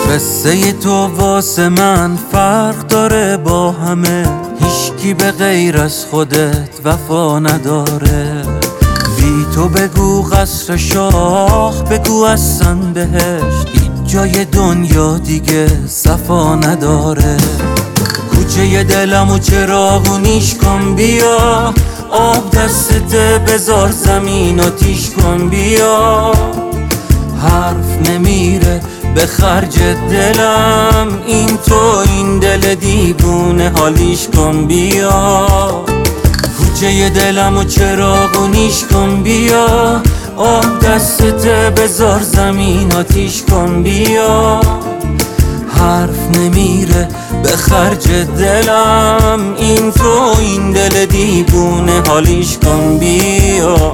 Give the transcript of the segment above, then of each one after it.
قصه تو واسه من فرق داره با همه، هیچکی به غیر از خودت وفا نداره. بی تو بگو قصر شاه، بگو اصلا بهشت، هیچ جای دنیا دیگه صفا نداره. کوچه دلمو چراغونیش کن بیا، آب دستته بذار زمین آتیش کن بیا. حرف نمیره به خرج دلم، این تو این دل دیوونه حالیش کن بیا. کوچه دلمو چراغونیش کن بیا، آب دستته بذار زمین آتیش کن بیا. حرف نمیره به خرج دلم، این تو این دل دیوونه حالیش کن بیا.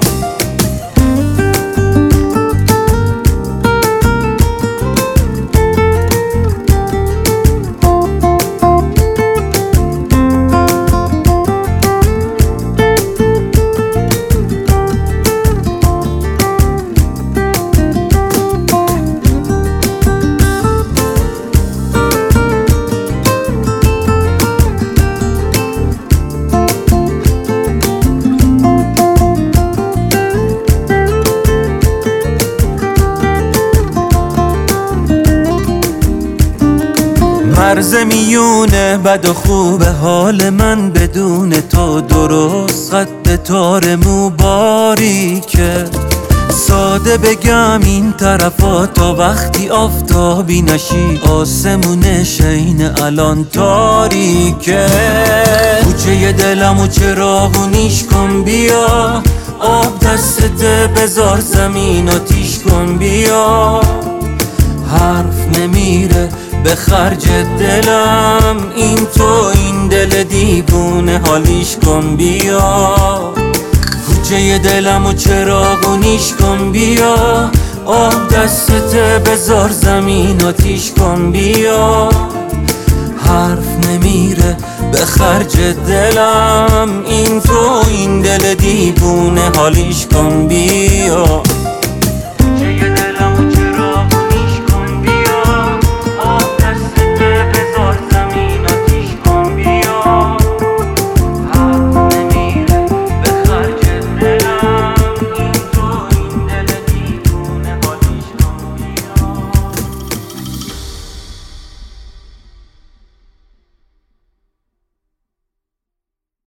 مرز میونه بد و خوب حال من بدون تو درست، قد تار مو باریکه. ساده بگم این طرفا تا وقتی آفتابی نشی، آسمون شین الان تاریکه. کوچه دلمو چراغونیش کن بیا، آب دستته بذار زمین آتیش کن بیا. حرف نمیره به خرج دلم، این تو این دل دیوونه حالیش کن بیا. کوچه دلمو چراغونیش کن بیا، آب دستته بذار زمین آتیش کن بیا. حرف نمیره به خرج دلم، این تو این دل دیوونه حالیش کن بیا.